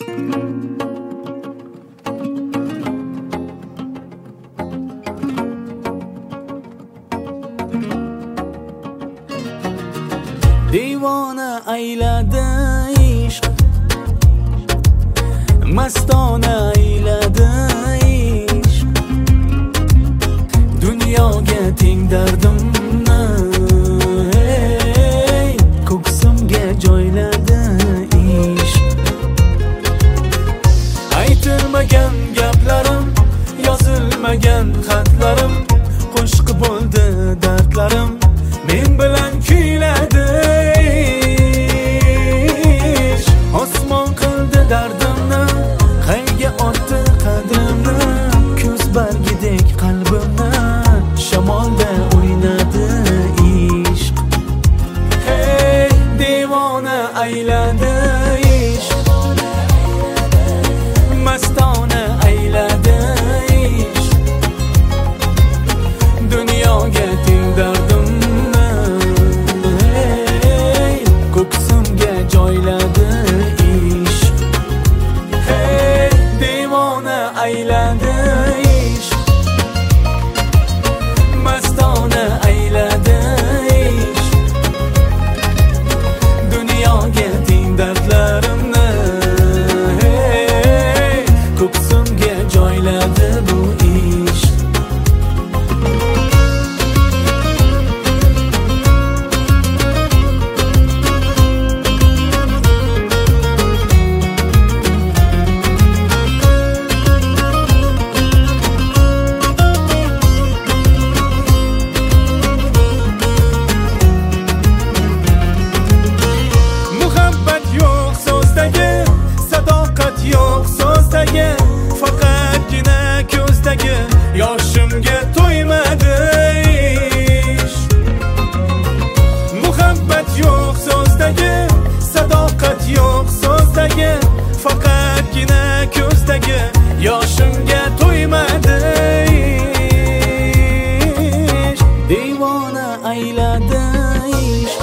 Divona ayladi ishq, mastona ayladi ishq. Dunyoga teng dardimni ko'ksimga joyladi ishq. Aytilmagan gaplarim, yozilmagan xatlarim, qo'shiq bo'ldi dardlarim, men bilan kuyladi. Osmon qildi dardimni, qayga otdi qadrimni, ko'z bargidek qalbimni shamolda o'ynadi ishq. Hey, devona ayladi ishq, mastona ayladi ishq. Dunyoga teng dardimni ko'ksimga joyladi ishq. Hey, devona ayladi ishq, mastona ayladi ishq. Dunyoga teng dardlarimni ko'ksimga joyladi bu ishq. Yo'q so'zdagi, faqatgina ko'zdagi yoshimga to'ymadi ishq. Muhabbat yo'q so'zdagi, sadoqat yo'q so'zdagi, faqatgina ko'zdagi yoshimga to'ymadi ishq. Devona ayladi ishq,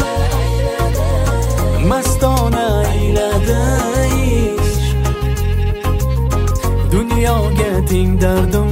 mastona ayladi ishq. Dunyoga teng dardim